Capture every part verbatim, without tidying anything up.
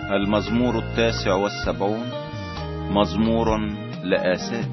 المزمور التاسع والسبعون، مزمور لآساف.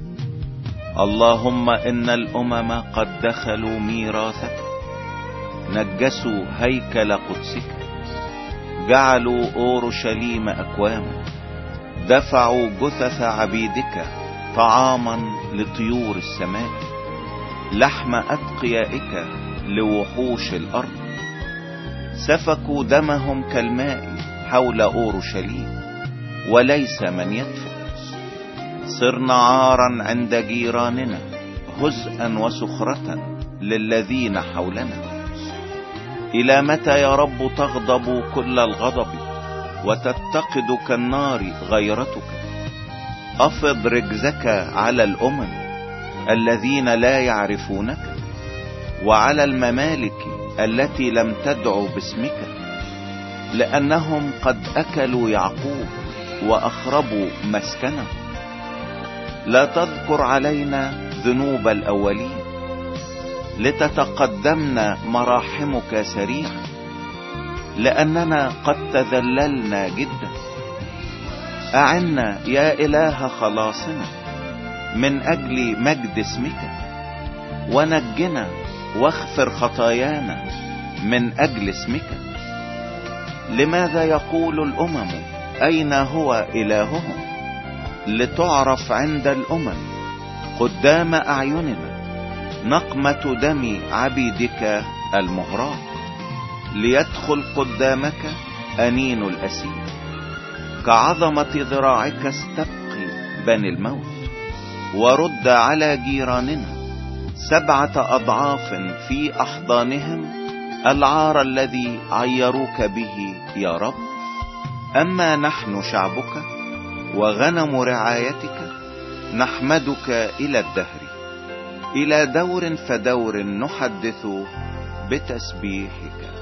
اللهم إن الأمم قد دخلوا ميراثك، نجسوا هيكل قدسك، جعلوا أورشليم أكواما، دفعوا جثث عبيدك طعاما لطيور السماء، لحم أتقيائك لوحوش الأرض. سفكوا دمهم كالماء حول أورشليم، وليس من يدفع. صرنا عارا عند جيراننا، هزءا وسخرة للذين حولنا. إلى متى يا رب تغضب كل الغضب، وتتقد كالنار غيرتك؟ أفض رجزك على الأمم الذين لا يعرفونك، وعلى الممالك التي لم تدعو باسمك، لأنهم قد أكلوا يعقوب وأخربوا مسكنه. لا تذكر علينا ذنوب الأولين، لتتقدمنا مراحمك سريعا، لأننا قد تذللنا جدا. أعنا يا إله خلاصنا من أجل مجد اسمك، ونجنا واغفر خطايانا من أجل اسمك. لماذا يقول الأمم أين هو إلههم؟ لتعرف عند الأمم قدام أعيننا نقمة دم عبيدك المهراق، ليدخل قدامك أنين الأسير. كعظمة ذراعك استبقي بني الموت، ورد على جيراننا سبعة أضعاف في أحضانهم العار الذي عيروك به يا رب. أما نحن شعبك وغنم رعايتك، نحمدك إلى الدهر، إلى دور فدور نحدث بتسبيحك.